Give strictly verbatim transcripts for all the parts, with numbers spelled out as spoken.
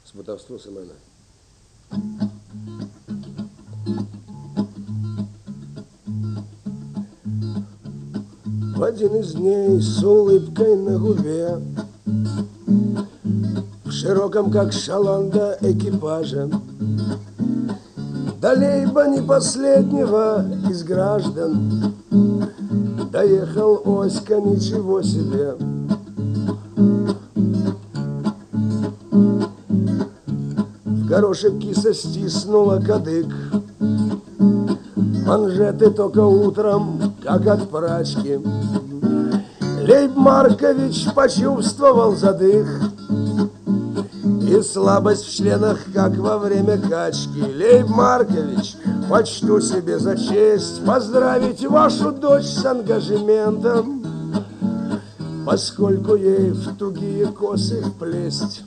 Сватовство Семена. В один из дней с улыбкой на губе, в широком, как шаланда, экипаже, далей бы не последнего из граждан доехал Оська, ничего себе. В горошек киса стиснула кадык, манжеты только утром, как от прачки. Лейб Маркович почувствовал задых и слабость в членах, как во время качки. Лейб Маркович, почту себе за честь поздравить вашу дочь с ангажементом, поскольку ей в тугие косы вплесть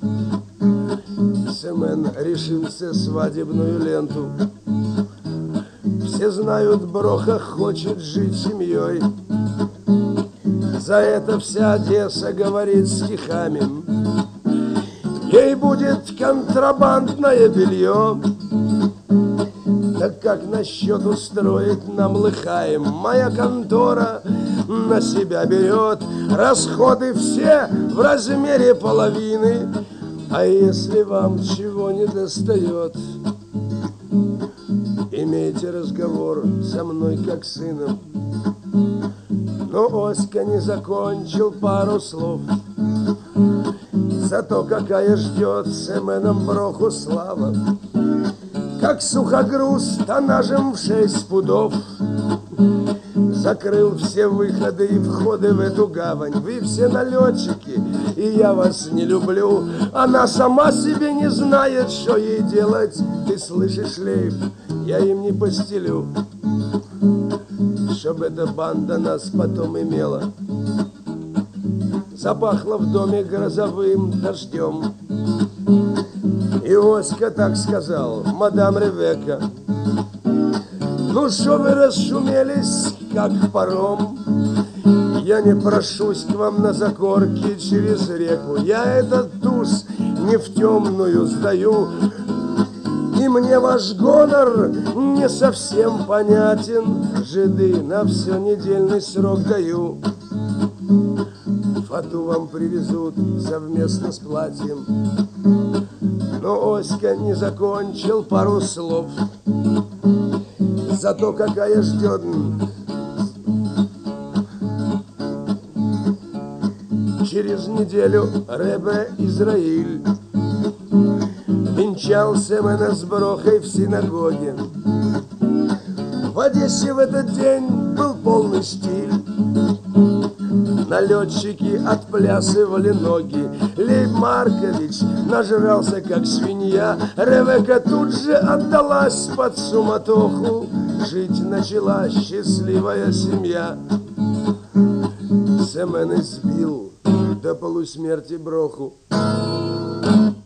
Семен решился свадебную ленту. Все знают, Броха хочет жить семьей, за это вся Одесса говорит стихами. Ей будет контрабандное белье, так как насчет устроить нам лыхаем? Моя контора на себя берет расходы все в размере половины. А если вам чего не достает, имейте разговор со мной как с сыном. Но Оська не закончил пару слов, зато какая ждет Семеном Броху слава. Как сухогруз тоннажем в шесть пудов закрыл все выходы и входы в эту гавань. Вы все налетчики, и я вас не люблю. Она сама себе не знает, что ей делать. Ты слышишь, Лейб, я им не постелю, чтоб эта банда нас потом имела. Запахло в доме грозовым дождем, и Оська так сказал: мадам Ревека, ну что вы расшумелись, как паром? Я не прошусь к вам на закорки через реку. Я этот туз не в темную сдаю, и мне ваш гонор не совсем понятен. Жиды на все недельный срок даю. Фату вам привезут совместно с платьем. Но Оська не закончил пару слов, зато какая ждет. Через неделю Ребе Израиль венчал Семена с Брохой в синагоге. В Одессе в этот день был полный стиль. Налетчики отплясывали ноги. Лейб Маркович нажрался, как свинья. Ревека тут же отдалась под суматоху. Жить начала счастливая семья. Семен избил до полусмерти Броху.